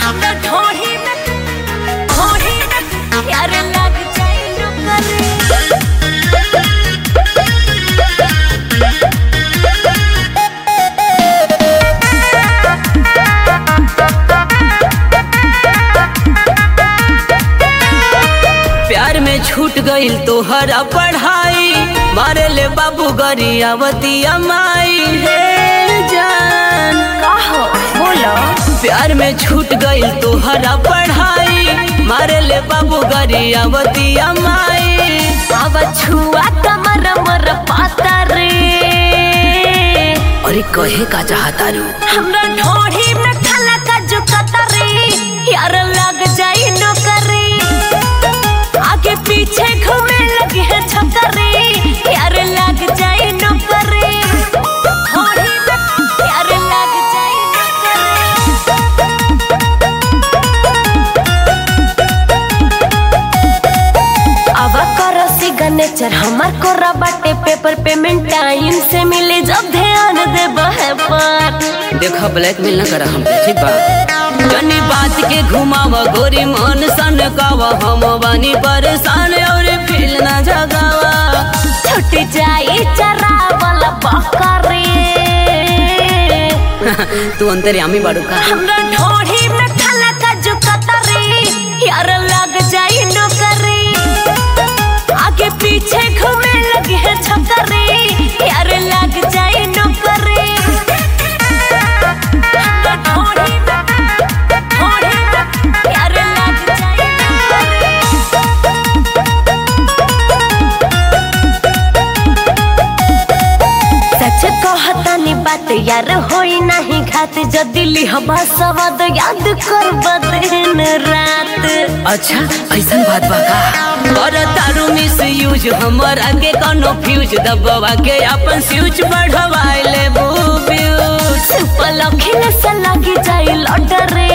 यार लग जाए नौकरी। प्यार में छूट गईल तोहरा पढ़ाई, मारे ले बाबू गरियावती अमाई हे जान। कहो बोलो। प्यार में छूट गईल तोहरा पढ़ाई, मारे ले बाबू गरियावती अमाई। अब छुआ कमर मर पाता रे। अरे कहे का चाहता रू, हमरा ढोढ़ी में खाला का जो कतरी, यार लग जाई नौकरी। आगे पीछे घूमे लगे है छतरी, यार लग जाई नौकरी। ढोढ़ी में यार लग जाई नौकरी। अब करो सिग्नेचर हमार कोरा बाटे पेपर, पेमेंट टाइम से मिले जब ध्यान दे बहे पर। देखा ब्लैकमेल न करा हमके, ठीक बा। जनी बात के घुमावा गोरी मन सन कावा, हम बानी परेशान और फील न जगावा। छुट जाई चरावल बकरी। तू अंतर्यामी बाड़ू का। हमरा ढोढ़ी में खाला का जो कतरी, यार लग जाई नौकरी। आगे पीछे घूमे लगे है छतरी, यार लग जाई नौकरी। हमरा ढोढ़ी में यार लग जाई नौकरी। सच कहतानी बात यार होई नहीं घात, जदि लिहबा सवाद याद कर दिन रात। अच्छा ऐसा बात बा का। और तारू मिस यूज हमर आगे कोनो फ्यूज, दबवा के अपन स्विच बढ़वाई ले बुब्यूज। सुपर लखिन से लगी जाई लॉटरी।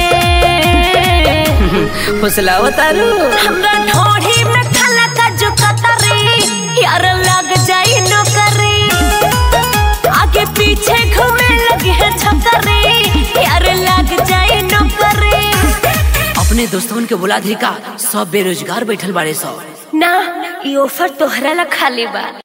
फुसलाओ तारू, हमरा ढोढ़ी में खाला का जो कतरी, यार लग जाई नौकरी। आगे पीछे घूमे लगे है छतरी, यार लग जाई नौकरी। अपने दोस्तों के बुला दी का, सब बेरोजगार बैठल बाड़े सब। ना ई ऑफर तोहरा ला खाली बा।